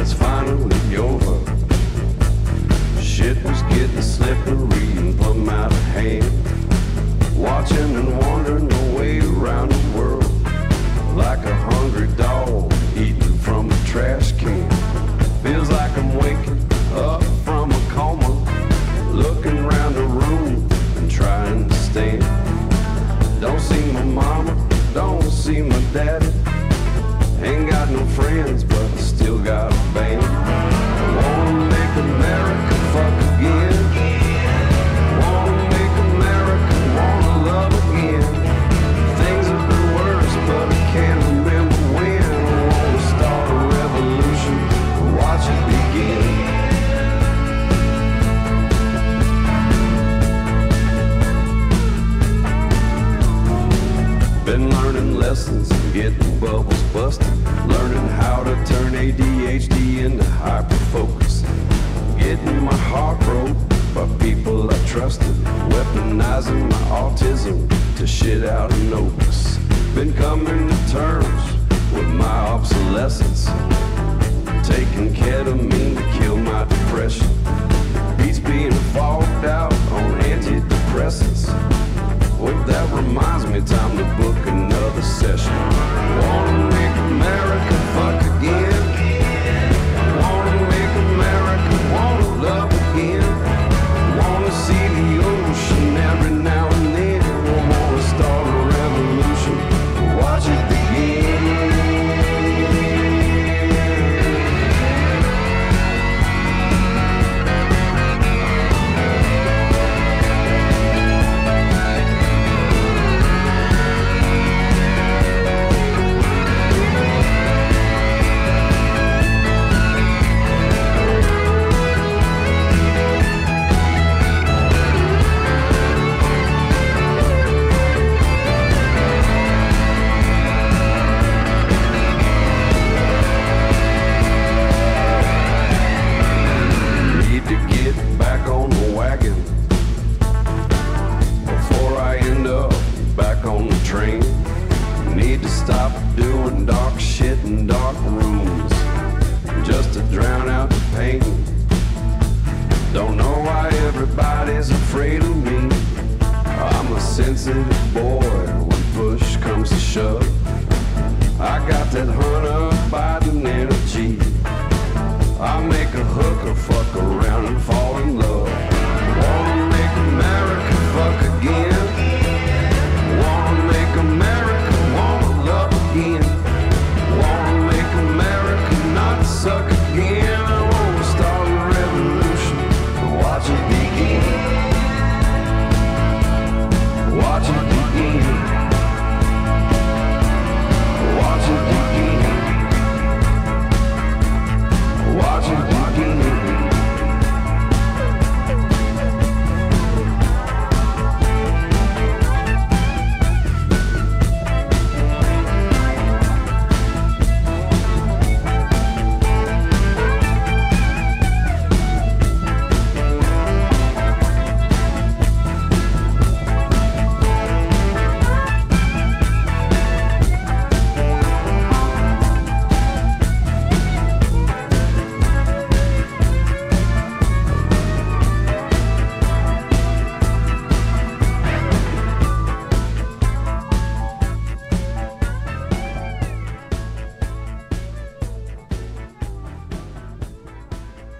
was finally over. Shit was getting slippery and plumb out of hand. Watching and wandering away around the world like a hungry dog eating from a trash can. Feels like I'm waking up from a coma, looking around the room and trying to stand. Don't see my mama, don't see my daddy. Ain't got no friends, but I still got a band. I wanna make America fuck again. Wanna make America wanna love again. Things have been worse, but I can't remember when. I wanna start a revolution, watch it begin. Been learning lessons and getting bubbles busted. Learning how to turn ADHD into hyperfocus. Getting my heart broke by people I trusted. Weaponizing my autism to shit out of notice. Been coming to terms with my obsolescence. Taking ketamine to kill my depression. Beats being fogged out on antidepressants. Well, that reminds me, time to book another session. Wanna make America fuck again. Wanna make America wanna love again. Wanna see the ocean every now and then. Wanna start a revolution, watch it begin. Stop doing dark shit in dark rooms just to drown out the pain. Don't know why everybody's afraid of me. I'm a sensitive boy when push comes to shove.